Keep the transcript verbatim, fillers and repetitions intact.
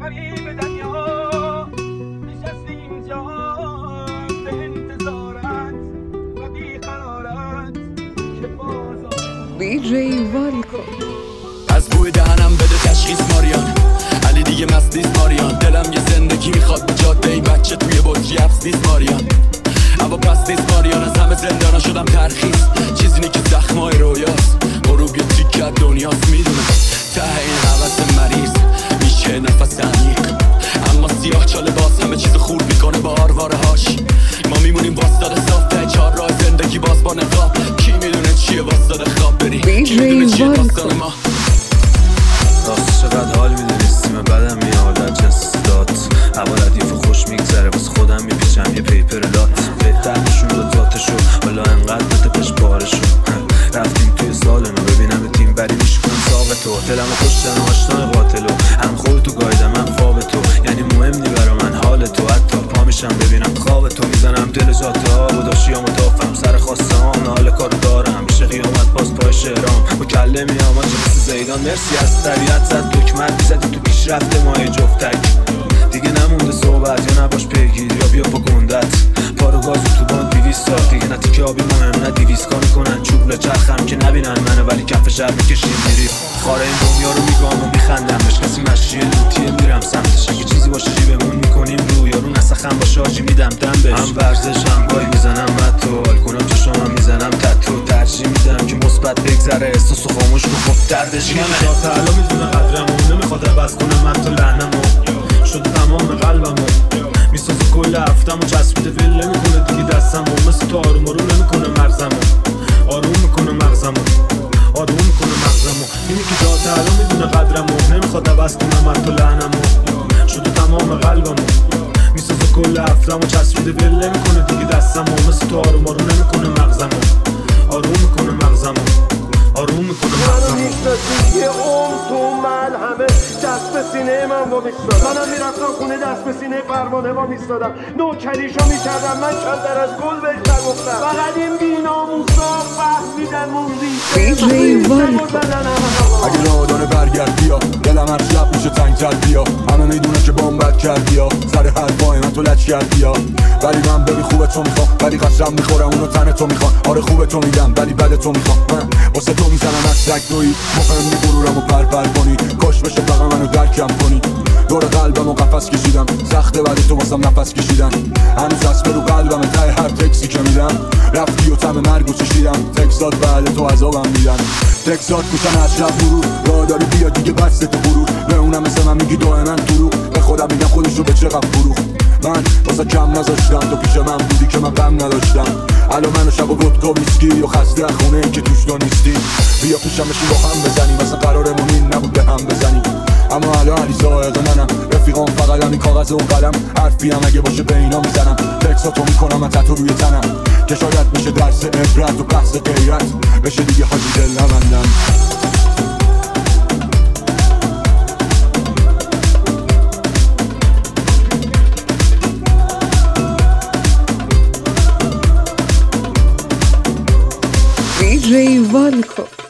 غریب دریا نشستی اینجا به انتظارت و بیقرارت که بازار دی جی والکو. از بوی دهنم بده تشخیص ماریان، علی دیگه مست نیست ماریان. دلم یه زندگی میخواد به جاده، این بچه توی بطری حبس نیست ماریان. اما پس نیست ماریان، از همه زندانا شدم ترخیص. چیزی اینه که زخمای رویاست، غروب یه تیکه دنیاست. میدونم ته این حوث مریض میشه نفس عمیق، اما سیاه چاله باز همه چیز خورد میکنه با آرواره هاش. ما میمونیم واسداد صاف ته چهار راه زندگی باز با نقاب. کی میدونه چیه واسداد خواب بری، کی میدونه چیه داستان ما. راست چقدر حال میده نیستیم بدم میاد از جستات. هوا ردیف و خوش میگذره واسه خودم میپیچم یه پیپر لات. بهتر نشون داد ذاتشو حالا انقدر بده پش بارشو. رفتیم توی سال نو ببینم تیم بری میشکنم ساق تو. دلمو کشتن آشنای قاتلو، هم خودتو گایدم من خواب تو. یعنی مهم نی برا من حال تو، حتی پا میشم ببینم خواب تو. میزنم دل جاده ها و داشتیام و دافم سر خواسته هام. حال کارو دارم میشه قیامت باز پای شهرام. با کله میام آنچه مثل زیدان. مرسی از طبیعت زد دکمت میزدی تو پیشرفت مای جفتک. دیگه نمونده صحبت یا نباش پیگیر یا بیا با گندت. پارو گازو تو باند دیویست ساعت دیگه نه تیکه آبی مهم نه دیویست کار میکنن چوب لچرخم که نبینن منو، ولی کف شهر میکشیم میریم. خاره این دنیا رو میگام و میخندم بهش، کسی مشیه لوتیه میرم سمتش. اگه چیزی باشه جیبمون میکنیم رو یارو نسخم باشه آجی میدم دم بهش. هم ورزش هم وای میزنم متو، حال کنم چشامم میزنم تتو. ترجیح میدم که مثبت بگذره احساسو خاموش کن خب دردش منه. تعالی میدونه قدرمو نمیخواد عوض کنم من تو لعنمو. شده تمام قلبمو میسازه کل هفتمو. چسبیده ول نمیکنه دیگه دستمو، مثل تو آروم آروم نمیکنه مرزمو. آروم میکنه مغزمو، آروم میکنه مغزمو. اینی که جا تعالی میدونه قدرمو نمیخواد عوض کنم من تو لعنمو. شده تمام قلبمو میسازه کل هفتمو. چسبیده ول نمیکنه دیگه دستمو، مثل تو آروم آروم نمیکنه مغزمو. آروم میکنه مغزمو، آروم میکنه مغزمو. منو میشناسی یه عمر تو من همه دست به سینه من با میستادم. منم میرفتم خونه دست به سینه پروانه با میستادم. نوکریشو میکردم من کمتر از گل بهش نگفتم. فقط این بیناموسا فهمیدن موندی دی جی والکو. اگه راه داره برگرد بیا، دلم هر شب میشه تنگتر بیا. همه میدونه که بامبت کردی یا سر حرفای من تو لچ کردی یا. ولی من ببی خوبه تو میخوام، ولی قسم میخورم اونو تن تو میخوام. آره خوبه تو میدم ولی بد تو میخوام. من واسه تو میزنم از سگ تویی، مهمی غرورمو پرپر کنی. کاش بشه فقط منو درکم کنی. دور قلبمو قفس کشیدم، سخته بعد تو واسم نفس کشیدم. هنوز دست رو قلبم ته هر تکسی که میدم. رفتی و تم مرگو چشیدم، تکسات بعد تو عذابم میدن. تکسات میشن از شب مرور، راه داری بیا دیگه بس تو غرور. به اونم مثل من میگی دائما دروغ، به خودم میگم خودشو به چقدر فروخ. من واسه کم نذاشتم تو پیش من بودی که من غم نداشتم. الان منو شب و ودکا ویسکی و خسته از خونه این که توش تو نیستی. بیا پیشم بشی با هم بزنیم، مثلا قرارمون این نبود به هم بزنیم. اما الان علی ساعد منم، رفیقام فقط همین کاغذ و قلم. حرفی هم اگه باشه به اینا میزنم، تکساتو میکنم من تتو روی تنم. که شاید میشه درس عبرت و بحث غیرت بشه دیگه حاجی دل نبندم. دی جی والکو.